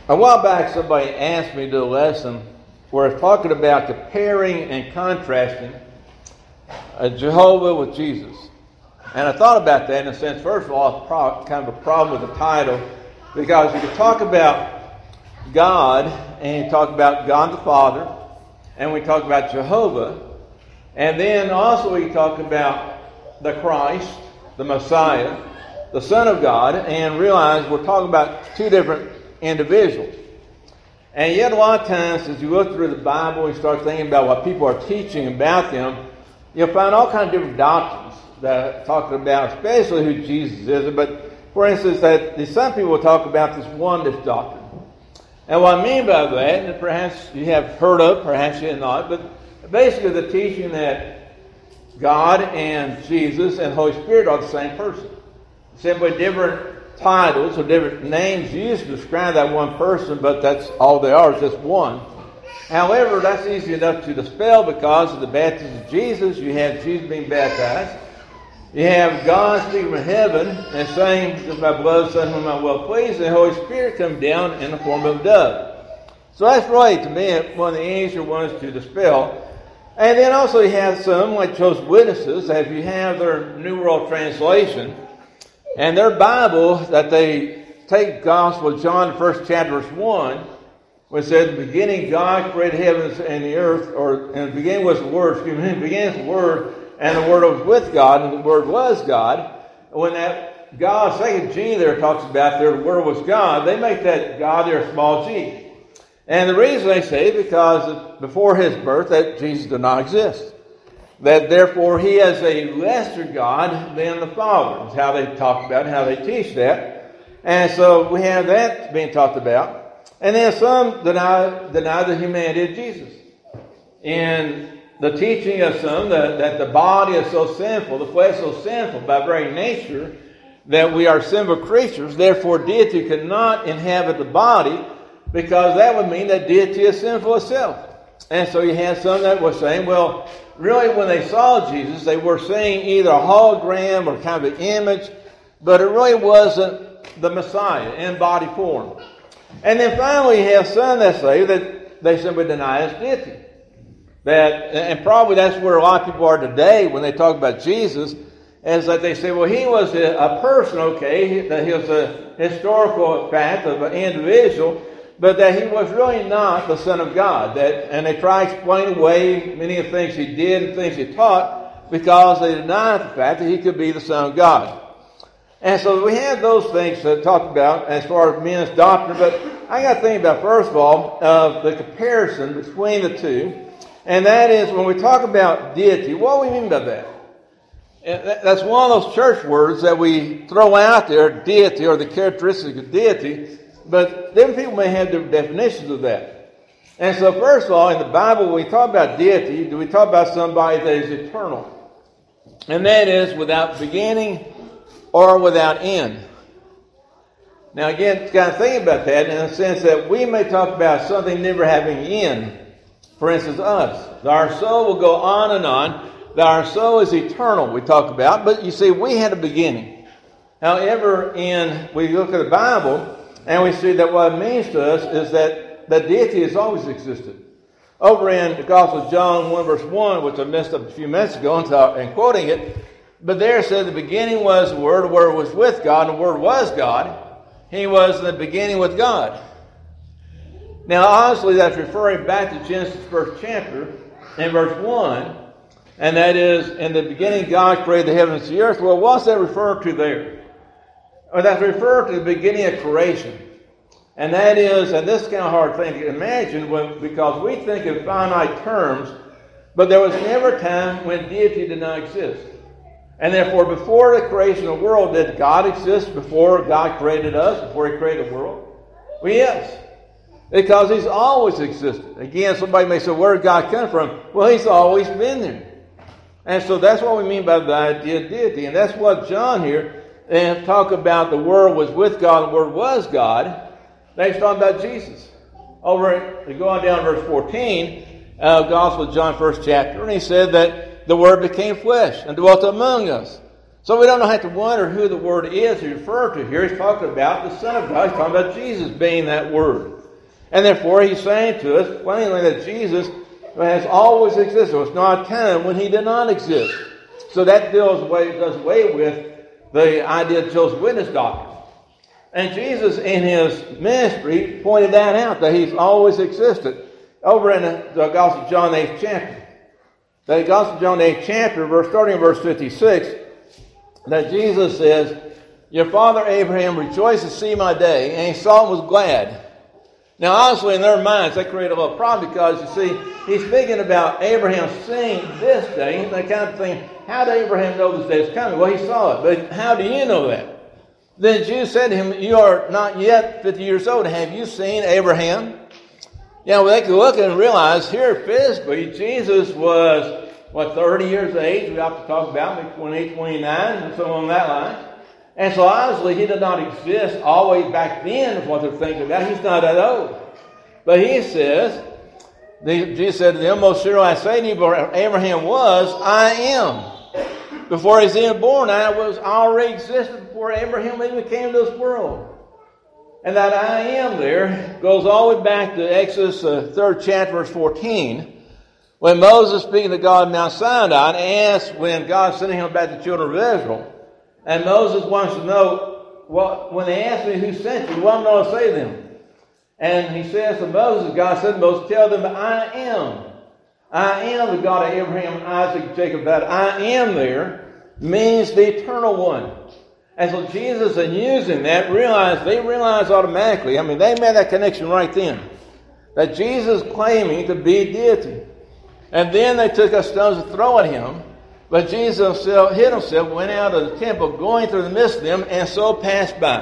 A while back, somebody asked me to do a lesson where it's talking about comparing and contrasting Jehovah with Jesus. And I thought about that in a sense. First of all, it's kind of a problem with the title, because you can talk about God, and you talk about God the Father, and we talk about Jehovah, and then also we talk about the Christ, the Messiah, the Son of God, and realize we're talking about two different individuals. And yet a lot of times as you look through the Bible and start thinking about what people are teaching about them, you'll find all kinds of different doctrines that are talking about, especially who Jesus is. But for instance, that some people will talk about this oneness doctrine. And what I mean by that, and perhaps you have heard of, perhaps you have not, but basically the teaching that God and Jesus and Holy Spirit are the same person. Simply different titles or different names used to describe that one person, but that's all they are, is just one. However, that's easy enough to dispel because of the baptism of Jesus. You have Jesus being baptized. You have God speaking from heaven and saying, "This is my beloved Son whom I'm well pleased," and the Holy Spirit comes down in the form of a dove. So that's really, to me, one of the easier ones to dispel. And then also you have some, like Jehovah's Witnesses, that if you have their New World Translation, and their Bible, that they take Gospel of John, the first chapter, verse 1, which says, "In the beginning God created heavens and the earth," or "in the beginning was the Word," in the beginning was the Word, and the Word was with God, and the Word was God. When that God, second G there talks about there, the Word was God, they make that God there a small g. And the reason they say, because before His birth, that Jesus did not exist. That therefore He is a lesser God than the Father. Is how they talk about it, how they teach that. And so we have that being talked about. And then some deny the humanity of Jesus. In the teaching of some that the body is so sinful, the flesh is so sinful by very nature, that we are sinful creatures, therefore deity cannot inhabit the body, because that would mean that deity is sinful itself. And so you have some that were saying, well, really when they saw Jesus, they were seeing either a hologram or kind of an image, but it really wasn't the Messiah in body form. And then finally you have some that say that they simply deny His deity. And probably that's where a lot of people are today when they talk about Jesus, is that they say, well, He was a person, okay, that He was a historical fact of an individual, but that He was really not the Son of God. And they try to explain away many of the things He did and things He taught because they denied the fact that He could be the Son of God. And so we have those things to talk about as far as men's doctrine, but I got to think about, first of all, the comparison between the two. And that is, when we talk about deity, what do we mean by that? That's one of those church words that we throw out there, deity, or the characteristic of deity, but different people may have different definitions of that. And so first of all, in the Bible, when we talk about deity, do we talk about somebody that is eternal? And that is without beginning or without end. Now again, got to think about that in the sense that we may talk about something never having end. For instance, us. Our soul will go on and on. That our soul is eternal, we talk about. But you see, we had a beginning. However, we look at the Bible, and we see that what it means to us is that deity has always existed. Over in the Gospel of John 1 verse 1, which I messed up a few minutes ago in quoting it, but there it said, "The beginning was the Word was with God, and the Word was God. He was in the beginning with God." Now, obviously, that's referring back to Genesis 1st chapter in verse 1, and that is, "In the beginning God created the heavens and the earth." Well, what's that referring to there? Or that's referred to the beginning of creation. And that is, and this is kind of a hard thing to imagine because we think in finite terms, but there was never a time when deity did not exist. And therefore, before the creation of the world, did God exist before God created us, before He created the world? Well, yes. Because He's always existed. Again, somebody may say, where did God come from? Well, He's always been there. And so that's what we mean by the idea of deity. And that's what John here, and talk about the Word was with God, and the Word was God. Now he's talking about Jesus. We go on down to verse 14, Gospel of John, 1st chapter, and he said that the Word became flesh and dwelt among us. So we don't have to wonder who the Word is he's referred to here. He's talking about the Son of God. He's talking about Jesus being that Word. And therefore, he's saying to us plainly that Jesus has always existed. It's not a time when he did not exist. So that does away with the idea of Jehovah's Witness doctrine. And Jesus, in his ministry, pointed that out, that he's always existed. Over in the Gospel of John, the 8th chapter. The Gospel of John, the 8th chapter, starting in verse 56, that Jesus says, your father Abraham rejoiced to see my day, and he saw and was glad. Now, obviously, in their minds, that created a little problem because, you see, he's speaking about Abraham seeing this day. And they kind of think, how did Abraham know this day is coming? Well, he saw it, but how do you know that? Then Jesus said to him, you are not yet 50 years old. Have you seen Abraham? Well, they could look and realize here physically, Jesus was, 30 years of age? We have to talk about maybe 28, 29, and so on that line. And so obviously he did not exist all the way back then is what they're thinking about. He's not that old. But he says, Jesus said to them, most surely I say to you, where Abraham was, I am. Before he's even born, I was already existed before Abraham even came to this world. And that I am there goes all the way back to Exodus 3rd chapter, verse 14. When Moses speaking to God at Mount Sinai asked when God sent him back to the children of Israel, and Moses wants to know, when they ask me who sent you, what am I going to say to them? And he says to Moses, God said to Moses, tell them that I am. I am the God of Abraham, Isaac, Jacob. That I am there means the eternal one. And so Jesus, in using that, they realized automatically, they made that connection right then, that Jesus claiming to be deity. And then they took a stone to throw at him. But Jesus hid himself, went out of the temple, going through the midst of them, and so passed by.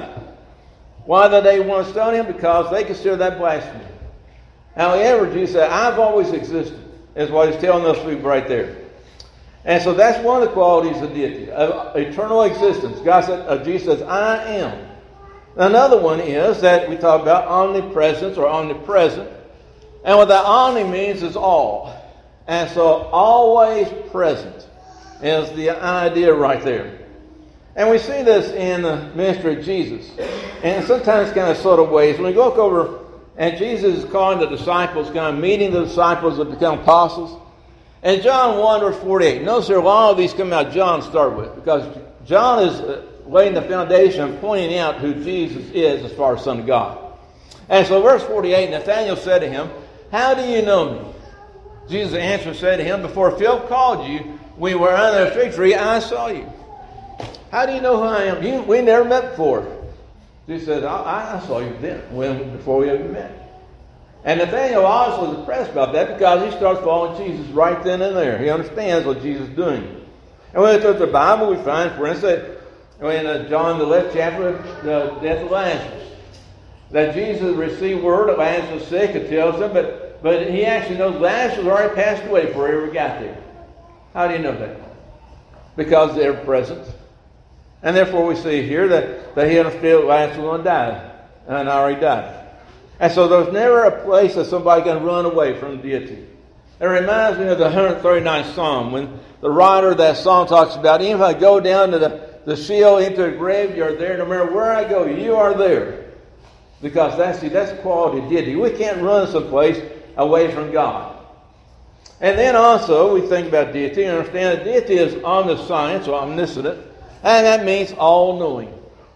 Why did they want to stone him? Because they consider that blasphemy. However, Jesus said, I've always existed, is what he's telling those people right there. And so that's one of the qualities of deity, of eternal existence. Jesus says, I am. Another one is that we talk about omnipresence or omnipresent. And what that omni means is all. And so always present is the idea right there. And we see this in the ministry of Jesus. And sometimes kind of sort of ways. When we look over, and Jesus is calling the disciples, kind of meeting the disciples that become apostles. And John 1 verse 48. Notice there are a lot of these coming out of John to start with. Because John is laying the foundation and pointing out who Jesus is as far as Son of God. And so verse 48, Nathanael said to him, how do you know me? Jesus answered and said to him, before Philip called you, we were under the fig tree, I saw you. How do you know who I am? We never met before. Jesus said, I saw you then, before we ever met. And Nathanael obviously was impressed about that because he starts following Jesus right then and there. He understands what Jesus is doing. And when we look at the Bible, we find, for instance, in John the 11th chapter, the death of Lazarus, that Jesus received word that Lazarus was sick. It tells him, but he actually knows Lazarus already passed away before he ever got there. How do you know that? Because of their presence. And therefore we see here that he understood Lazarus was going to die. And already died. And so there's never a place that somebody can run away from deity. It reminds me of the 139th Psalm, when the writer of that psalm talks about, even if I go down to the Sheol, into the grave, you're there. No matter where I go, you are there. Because that's the quality of deity. We can't run someplace away from God. And then also, we think about deity and understand that deity is omniscience or omniscient, and that means all-knowing.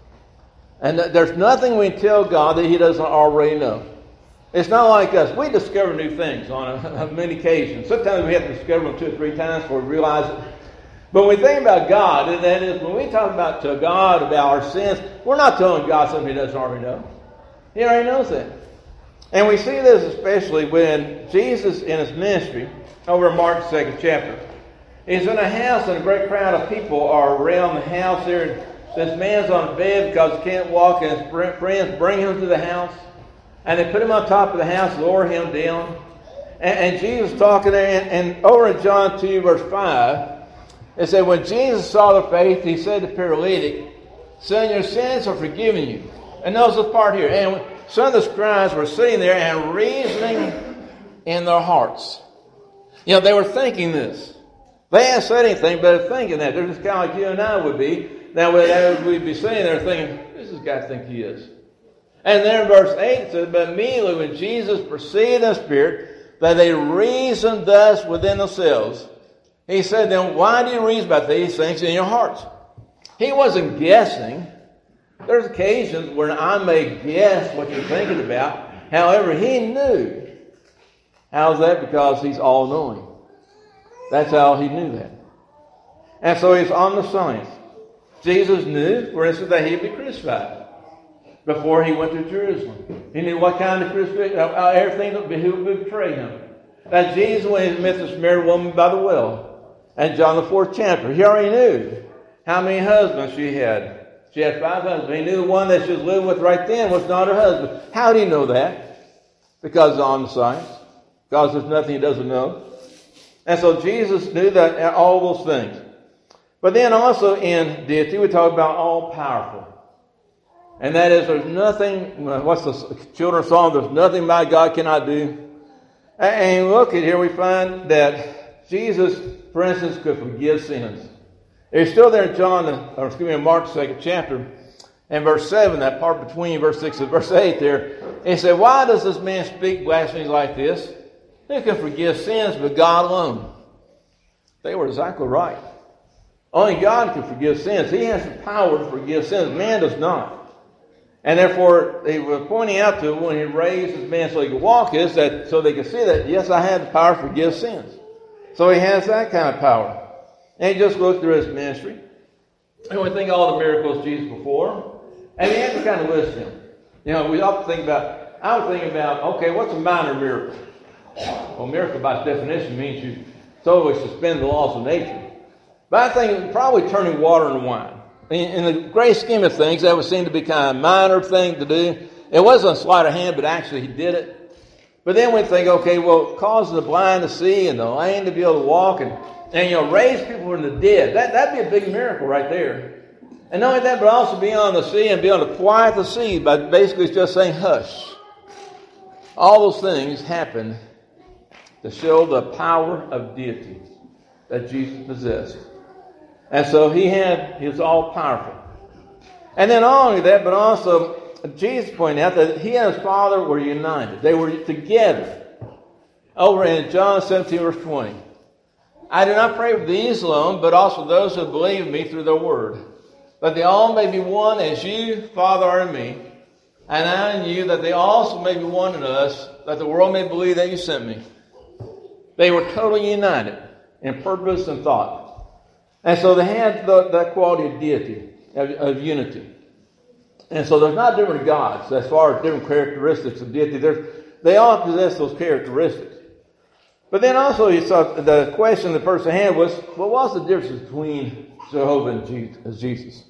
And there's nothing we can tell God that he doesn't already know. It's not like us. We discover new things on many occasions. Sometimes we have to discover them 2 or 3 times before we realize it. But when we think about God, and that is when we talk about to God about our sins, we're not telling God something he doesn't already know. He already knows that. And we see this especially when Jesus in his ministry, over in Mark 2nd chapter, he's in a house and a great crowd of people are around the house there. This man's on a bed because he can't walk, and his friends bring him to the house. And they put him on top of the house, lower him down. And Jesus talking there, and over in John 2 verse 5, it said, when Jesus saw the faith, he said to the paralytic, son, your sins are forgiven you. And notice this part here. And some of the scribes were sitting there and reasoning in their hearts. They were thinking this. They hadn't said anything, but they're thinking that. They're just kind of like you and I would be. Now, we'd be sitting there thinking, who does this guy think he is? And then in verse 8 it says, but immediately when Jesus perceived in the Spirit that they reasoned thus within themselves, he said, then why do you reason about these things in your hearts? He wasn't guessing. There's occasions where I may guess what you're thinking about. However, he knew. How's that? Because he's all-knowing. That's how he knew that. And so he's omniscient. Jesus knew, for instance, that he'd be crucified before he went to Jerusalem. He knew what kind of crucifixion, everything who would betray him. That Jesus, when he met the Samaritan woman by the well, and John the 4th chapter, he already knew how many husbands she had. She had 5 husbands. He knew the one that she was living with right then was not her husband. How did he know that? Because of omniscience. Because there's nothing he doesn't know. And so Jesus knew that all those things. But then also in deity, we talk about all-powerful. And that is, there's nothing, what's the children's song? There's nothing my God cannot do. And look at here, we find that Jesus, for instance, could forgive sins. It's still there in Mark 2nd chapter, and verse 7, that part between verse 6 and verse 8 there. He said, why does this man speak blasphemies like this? Who can forgive sins but God alone? They were exactly right. Only God can forgive sins. He has the power to forgive sins. Man does not. And therefore, they were pointing out to him when he raised his man so he could walk, is that so they could see that, yes, I have the power to forgive sins. So he has that kind of power. And he just looked through his ministry. And we think of all the miracles Jesus performed. And he had to kind of list them. You know, we often think about, I would think about, okay, what's a minor miracle? Well, miracle by definition means you totally suspend the laws of nature. But I think probably turning water into wine. In the great scheme of things, that would seem to be kind of a minor thing to do. It wasn't a sleight of hand, but actually he did it. But then we think, okay, well, causing the blind to see and the lame to be able to walk and raise people from the dead. That'd be a big miracle right there. And not only that, but also be on the sea and be able to quiet the sea by basically just saying, hush. All those things happened to show the power of deity that Jesus possessed. And so he was all powerful. And then not only that, but also Jesus pointed out that he and his Father were united. They were together. Over in John 17, verse 20. I do not pray for these alone, but also those who believe in me through their word, that they all may be one as you, Father, are in me, and I in you, that they also may be one in us, that the world may believe that you sent me. They were totally united in purpose and thought. And so they had that quality of deity, of unity. And so there's not different gods as far as different characteristics of deity. They all possess those characteristics. But then also you saw the question the person had was, well, what's the difference between Jehovah and Jesus?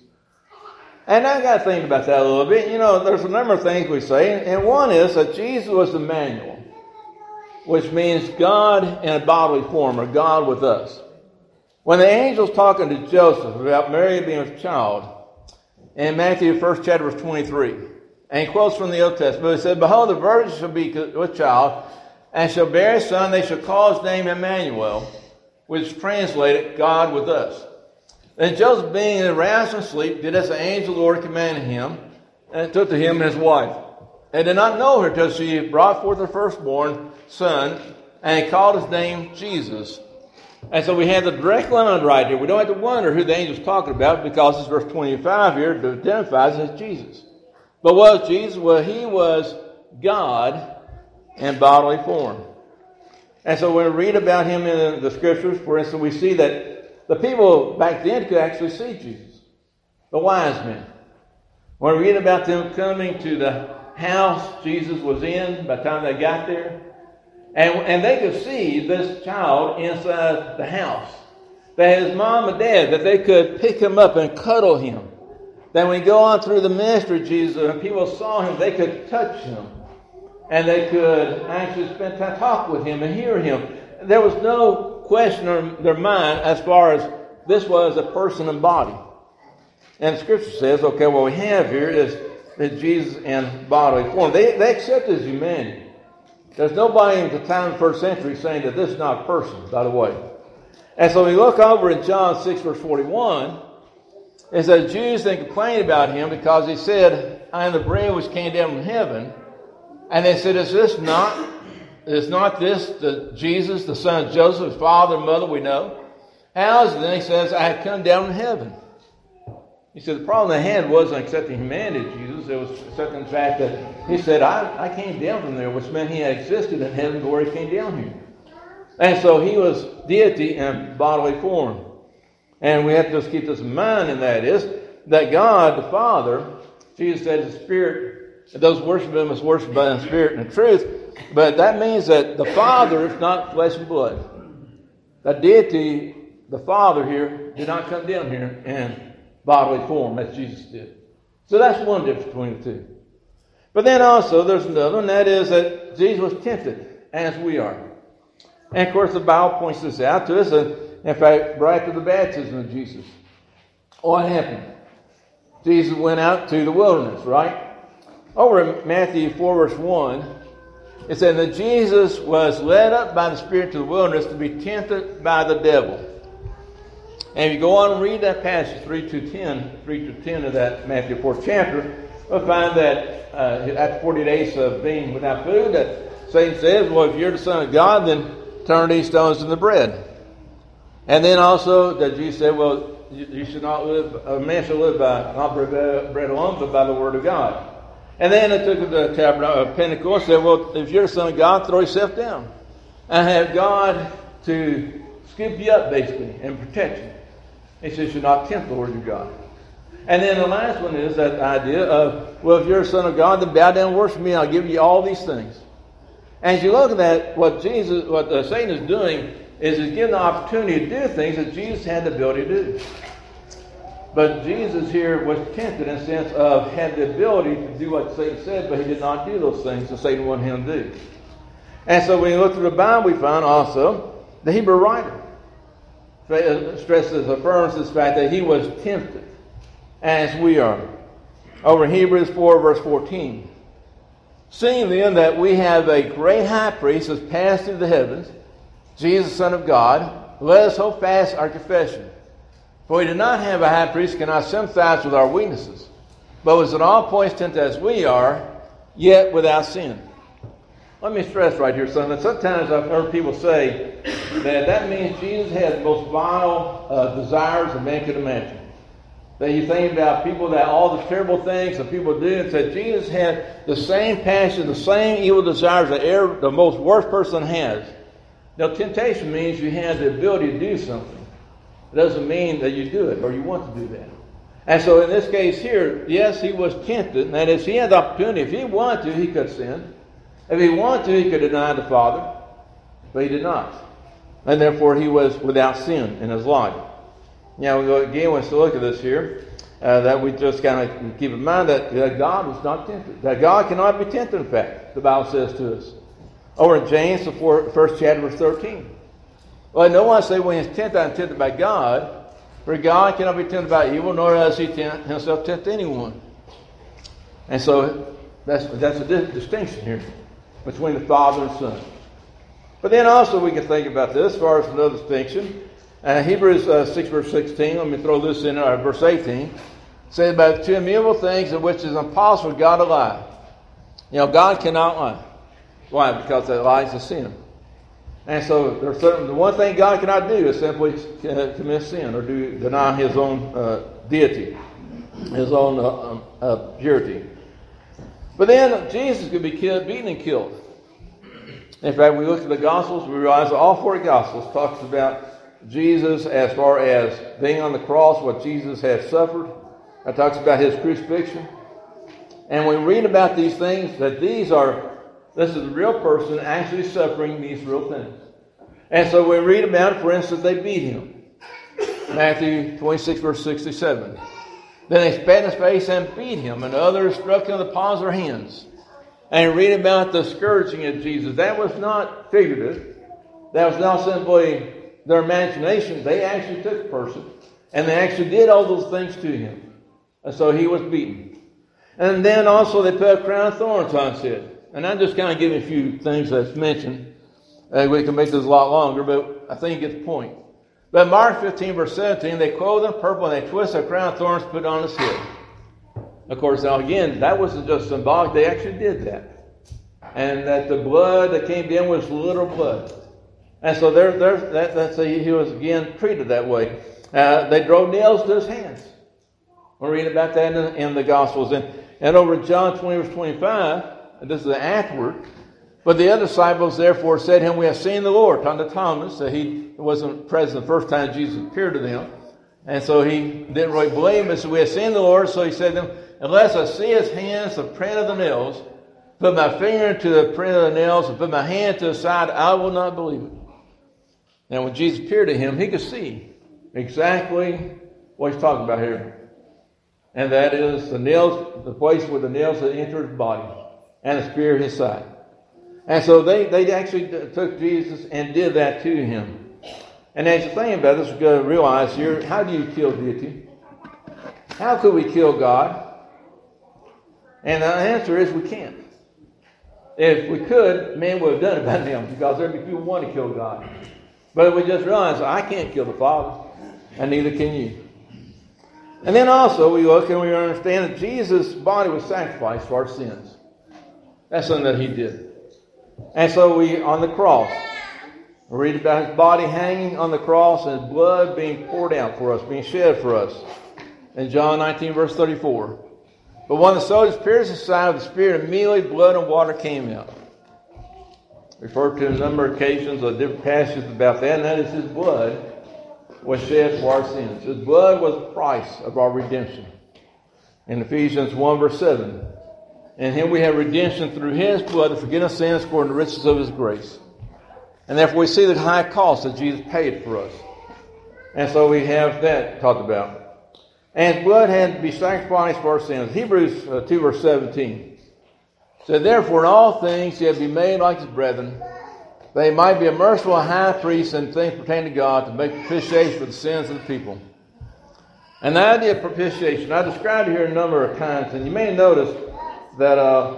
And I got to think about that a little bit. You know, there's a number of things we say. And one is that Jesus was Emmanuel, which means God in a bodily form, or God with us. When the angel's talking to Joseph about Mary being with child, in Matthew 1st chapter verse 23, and he quotes from the Old Testament, he said, behold, the virgin shall be with child, and shall bear a son, they shall call his name Emmanuel, which is translated God with us. And Joseph, being aroused from sleep, did as the angel of the Lord commanded him, and took to him his wife. And did not know her till she brought forth her firstborn son, and he called his name Jesus. And so we have the direct line right here. We don't have to wonder who the angel's talking about, because it's verse 25 here that identifies as Jesus. But what was Jesus? Well, he was God in bodily form. And so when we read about him in the scriptures, for instance, we see that the people back then could actually see Jesus. The wise men. When we read about them coming to the house Jesus was in by the time they got there, and they could see this child inside the house. That his mom and dad, that they could pick him up and cuddle him. That when we go on through the ministry of Jesus, and people saw him, they could touch him. And they could actually spend time talk with him and hear him. There was no question in their mind as far as this was a person in body. And the scripture says, okay, what we have here is that Jesus in bodily form. They accept his humanity. There's nobody in the time of the first century saying that this is not a person, by the way. And so we look over in John 6, verse 41, it says, Jews then complained about him because he said, I am the bread which came down from heaven. And they said, is not this the Jesus, the son of Joseph, his father and mother we know? How is it? Then he says, I have come down from heaven. He said the problem they had wasn't accepting humanity of Jesus. It was accepting the fact that he said, I came down from there, which meant he had existed in heaven before he came down here. And so he was deity in bodily form. And we have to just keep this in mind, and that is that God, the Father, Jesus said the Spirit, those worship him must worship by the Spirit and the truth. But that means that the Father is not flesh and blood. That deity, the Father here, did not come down here in bodily form as Jesus did. So that's one difference between the two. But then also there's another, and that is that Jesus was tempted as we are. And of course the Bible points this out to us. In fact, right after the baptism of Jesus, what happened? Jesus went out to the wilderness, right? Over in Matthew 4 verse 1, it said that Jesus was led up by the Spirit to the wilderness to be tempted by the devil. And if you go on and read that passage, 3 to 10 of that Matthew 4th chapter, we'll find that after 40 days of being without food, that Satan says, well, if you're the Son of God, then turn these stones into bread. And then also that Jesus said, well, you should not live, a man should live by not bread alone, but by the word of God. And then it took the tabernacle of Pentecost and said, well, if you're the Son of God, throw yourself down. And have God to scoop you up, basically, and protect you. He says, you should not tempt the word of God. And then the last one is that idea of, well, if you're a son of God, then bow down and worship me, and I'll give you all these things. And as you look at that, what Satan is doing is he's giving the opportunity to do things that Jesus had the ability to do. But Jesus here was tempted in the sense of had the ability to do what Satan said, but he did not do those things that Satan wanted him to do. And so when you look through the Bible, we find also the Hebrew writer affirms this fact that he was tempted as we are. Over in Hebrews 4 verse 14. Seeing then that we have a great high priest who has passed through the heavens, Jesus, Son of God, let us hold fast our confession. For we do not have a high priest who cannot sympathize with our weaknesses, but was in all points tempted as we are, yet without sin. Let me stress right here, son, that sometimes I've heard people say that means Jesus had the most vile desires a man could imagine. That you think about people that all the terrible things that people do, and said Jesus had the same passion, the same evil desires that the most worst person has. Now, temptation means you have the ability to do something. It doesn't mean that you do it or you want to do that. And so in this case here, yes, he was tempted. And that is, he had the opportunity. If he wanted to, he could sin. If he wanted to, he could deny the Father. But he did not. And therefore, he was without sin in his life. Now, again, let's look at this here. That we just kind of keep in mind that God was not tempted. That God cannot be tempted, in fact, the Bible says to us. Over in James, the first chapter, verse 13. Well, no one say when he's tempted, I'm tempted by God. For God cannot be tempted by evil, nor does he himself tempt anyone. And so that's a distinction here between the Father and Son. But then also we can think about this as far as another distinction. Hebrews 6 verse 16, let me throw this in verse 18. Says about two immutable things in which it is impossible for God to lie. You know, God cannot lie. Why? Because that lies is sin. And so the one thing God cannot do is simply commit sin or deny his own deity, his own purity. But then Jesus could be beaten and killed. In fact, we look at the Gospels, we realize that all four Gospels talks about Jesus as far as being on the cross, what Jesus has suffered. It talks about his crucifixion. And we read about these things, that this is a real person actually suffering these real things. And so we read about, for instance, they beat him. Matthew 26 verse 67. Then they spat in his face and beat him, and others struck him with the palms of their hands. And read about the scourging of Jesus. That was not figurative. That was not simply their imagination. They actually took the person, and they actually did all those things to him. And so he was beaten. And then also they put a crown of thorns on his head. And I'm just kind of giving a few things that's mentioned. We can make this a lot longer, but I think you get the point. But Mark 15 verse 17, they clothed him purple and they twisted a crown of thorns put on his head. Of course, now again, that wasn't just symbolic. They actually did that. And that the blood that came in was literal blood. And so he was again treated that way. They drove nails to his hands. We're reading about that in the Gospels. And over in John 20, verse 25, and this is the afterward, but the other disciples therefore said to him, we have seen the Lord. Talking to Thomas, that he wasn't present the first time Jesus appeared to them. And so he didn't really believe him. So we have seen the Lord. So he said to them, unless I see his hands, the print of the nails, put my finger into the print of the nails, and put my hand to the side, I will not believe it. Now when Jesus appeared to him, he could see exactly what he's talking about here. And that is the nails, the place where the nails had entered his body, and the spear in his side. And so they actually took Jesus and did that to him. And as you think about this, we've got to realize here, how do you kill deity? How could we kill God? And the answer is we can't. If we could, man would have done it by now, because there would be people who want to kill God. But we just realize, I can't kill the Father, and neither can you. And then also we look and we understand that Jesus' body was sacrificed for our sins. That's something that he did. And so on the cross, we read about his body hanging on the cross and his blood being poured out for us, being shed for us. In John 19, verse 34. But when the soldiers pierced his side with the spear, immediately blood and water came out. Referred to a number of occasions of different passages about that, and that is his blood was shed for our sins. His blood was the price of our redemption. In Ephesians 1, verse 7. In him we have redemption through his blood, the forgiveness of sins according to the riches of his grace. And therefore we see the high cost that Jesus paid for us. And so we have that talked about. And his blood had to be sacrificed for our sins. Hebrews 2, verse 17 said, therefore in all things he had to be made like his brethren, that he might be a merciful high priest in things pertaining to God, to make propitiation for the sins of the people. And the idea of propitiation, I described it here a number of times, and you may notice that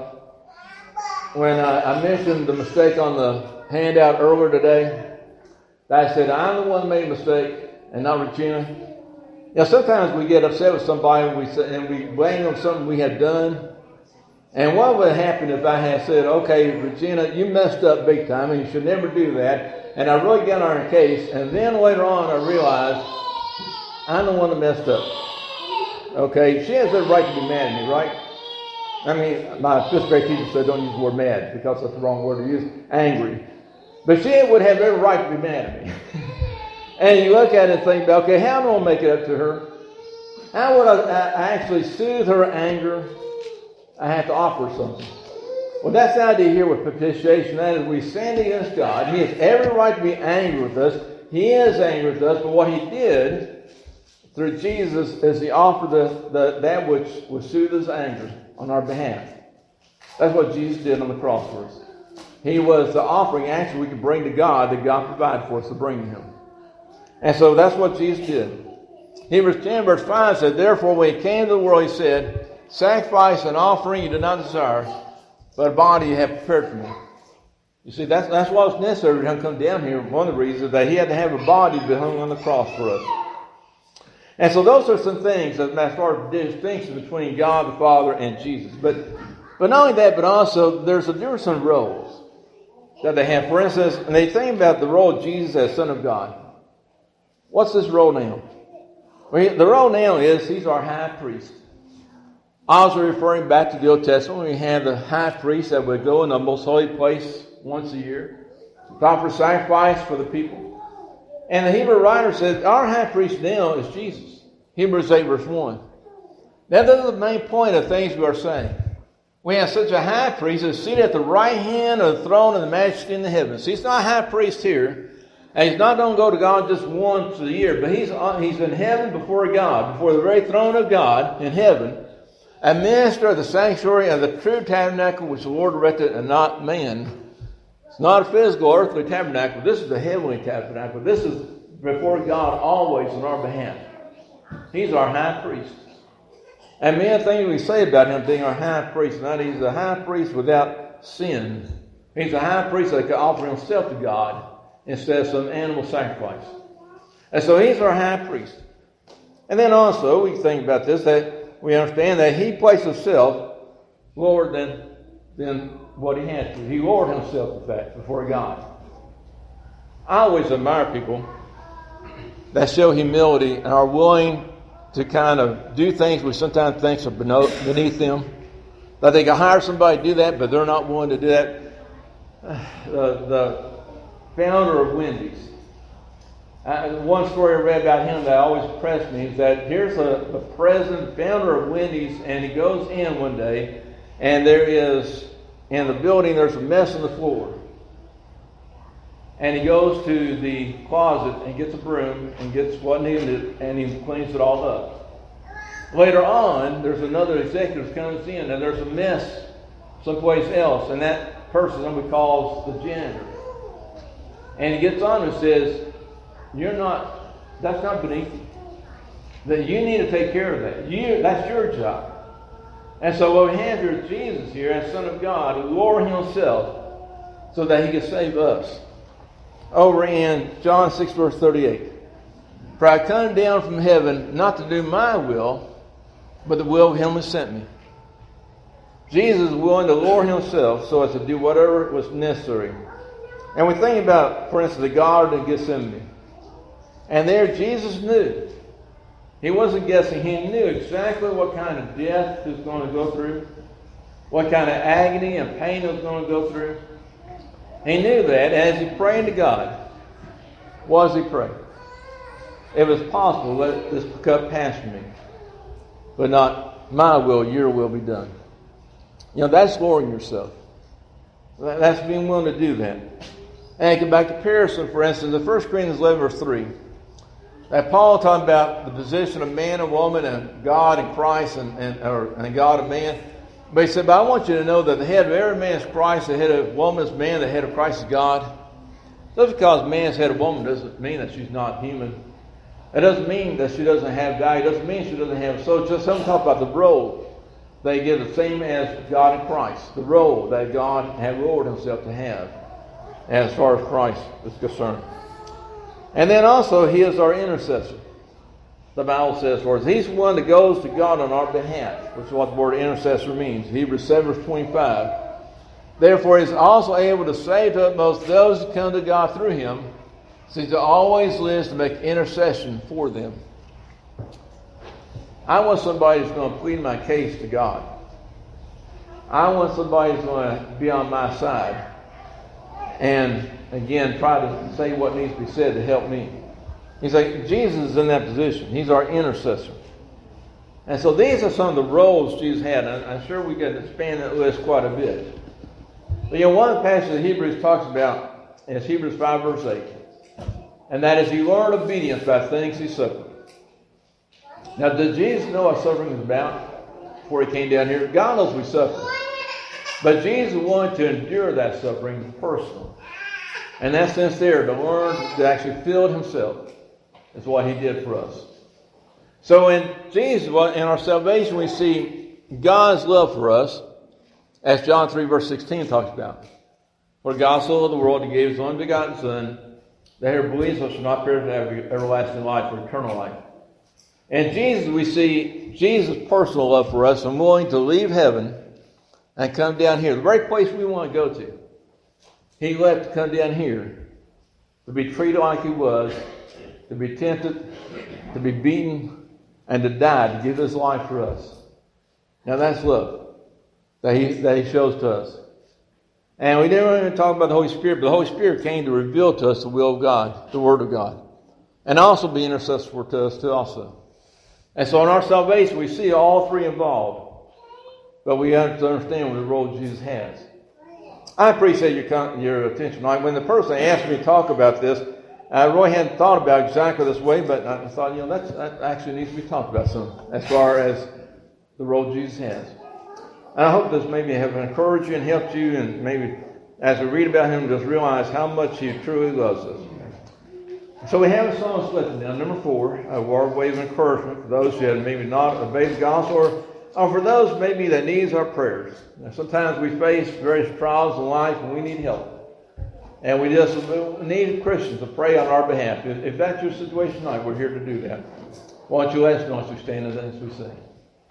when I mentioned the mistake on the handout earlier today, that I said, I'm the one who made a mistake and not Regina. You know, sometimes we get upset with somebody and we blame them for something we had done. And what would have happened if I had said, okay, Regina, you messed up big time and you should never do that. And I really got on her case. And then later on I realized I'm the one that messed up. Okay, she has the right to be mad at me, right? I mean, my fifth grade teacher said don't use the word mad because that's the wrong word to use. Angry. But she would have every right to be mad at me. And you look at it and think, okay, how am I going to make it up to her? How would I actually soothe her anger? I have to offer something. Well, that's the idea here with propitiation. That is, we stand against God. He has every right to be angry with us. He is angry with us. But what he did through Jesus is he offered that which would soothe his anger on our behalf. That's what Jesus did on the cross for us. He was the offering actually we could bring to God that God provided for us to bring to him. And so that's what Jesus did. Hebrews 10 verse 5 said, therefore when he came to the world, he said, sacrifice and offering you do not desire, but a body you have prepared for me. You see, that's what was necessary for him to come down here. One of the reasons that he had to have a body that hung on the cross for us. And so those are some things as far as the distinction between God the Father and Jesus. But not only that, but also there's a difference in roles that they have. For instance, and they think about the role of Jesus as Son of God. What's this role now? Well, the role now is he's our high priest. Also referring back to the Old Testament, we had the high priest that would go in the most holy place once a year to offer sacrifice for the people. And the Hebrew writer said, our high priest now is Jesus. Hebrews 8 verse 1. Now this is the main point of things we are saying. We have such a high priest that's seated at the right hand of the throne of the majesty in the heavens. See, he's not a high priest here. And he's not going to go to God just once a year. But he's in heaven before God, before the very throne of God in heaven. A minister of the sanctuary of the true tabernacle which the Lord erected and not man. It's not a physical earthly tabernacle. This is the heavenly tabernacle. This is before God always on our behalf. He's our high priest. And many things we say about him being our high priest, and that he's a high priest without sin. He's a high priest that could offer himself to God instead of some animal sacrifice. And so he's our high priest. And then also we think about this, that we understand that he placed himself lower than what he had to. He lowered himself, in fact, before God. I always admire people that show humility and are willing to kind of do things we sometimes think are beneath them. That they can hire somebody to do that, but they're not willing to do that. The founder of Wendy's. One story I read about him that always impressed me is that here's the president, founder of Wendy's, and he goes in one day, and there is, in the building, there's a mess on the floor. And he goes to the closet and gets a broom and gets what needed, and he cleans it all up. Later on, there's another executive comes in, and there's a mess someplace else, and that person somebody calls the janitor. And he gets on and says, that's not beneath you. That you need to take care of that. That's your job. And so what we have here is Jesus here, as Son of God, who lowered himself so that he could save us. Over in John 6, verse 38. For I come down from heaven not to do my will, but the will of him who sent me. Jesus is willing to lower himself so as to do whatever was necessary. And we think about, for instance, the Garden of Gethsemane. And there Jesus knew. He wasn't guessing. He knew exactly what kind of death he was going to go through. What kind of agony and pain he was going to go through. He knew that as he prayed to God. What does he pray? If it's possible, let this cup pass from me. But not my will, your will be done. That's lowering yourself. That's being willing to do that. And come back to Pearson, for instance, in 1 Corinthians 11, verse 3. That Paul talking about the position of man and woman and God and Christ and God and man. But he said, but I want you to know that the head of every man is Christ, the head of woman is man, the head of Christ is God. Just because man's head of woman doesn't mean that she's not human. It doesn't mean that she doesn't have value. It doesn't mean she doesn't have soul. Just some talk about the role they give the same as God and Christ. The role that God had lowered himself to have as far as Christ is concerned. And then also, he is our intercessor. The Bible says for us, he's the one that goes to God on our behalf, which is what the word intercessor means. Hebrews 7, verse 25. Therefore, he's also able to save to the utmost those who come to God through him, since he always lives to make intercession for them. I want somebody who's going to plead my case to God. I want somebody who's going to be on my side. And again, try to say what needs to be said to help me. He's like, Jesus is in that position. He's our intercessor. And so these are some of the roles Jesus had. And I'm sure we can expand that list quite a bit. But one of the passages that Hebrews talks about is Hebrews 5, verse 8. And that is, he learned obedience by things he suffered. Now, did Jesus know what suffering was about before he came down here? God knows we suffer. But Jesus wanted to endure that suffering personally. In that sense there, to learn to actually feel it himself is what he did for us. So in Jesus, in our salvation, we see God's love for us, as John 3, verse 16 talks about. For God so loved the world, he gave his only begotten Son, that whoever believes in him shall not perish but have everlasting life, or eternal life. In Jesus, we see Jesus' personal love for us and willing to leave heaven and come down here, the very place we want to go to. He left to come down here, to be treated like he was, to be tempted, to be beaten, and to die, to give his life for us. Now that's love that he shows to us. And we didn't even talk about the Holy Spirit, but the Holy Spirit came to reveal to us the will of God, the Word of God, and also be intercessor to us too also. And so in our salvation, we see all three involved. But we have to understand the role Jesus has. I appreciate your attention tonight. When the person asked me to talk about this, I really hadn't thought about exactly this way, but I thought, that actually needs to be talked about some, as far as the role Jesus has. And I hope this maybe have encouraged you and helped you, and maybe as we read about him, just realize how much he truly loves us. So we have a song selected now, number 4, a word of encouragement for those who have maybe not obeyed the gospel, or for those maybe that needs our prayers. Now, sometimes we face various trials in life and we need help. And we just need Christians to pray on our behalf. If that's your situation tonight, we're here to do that. Why don't you let us know as we stand as we sing.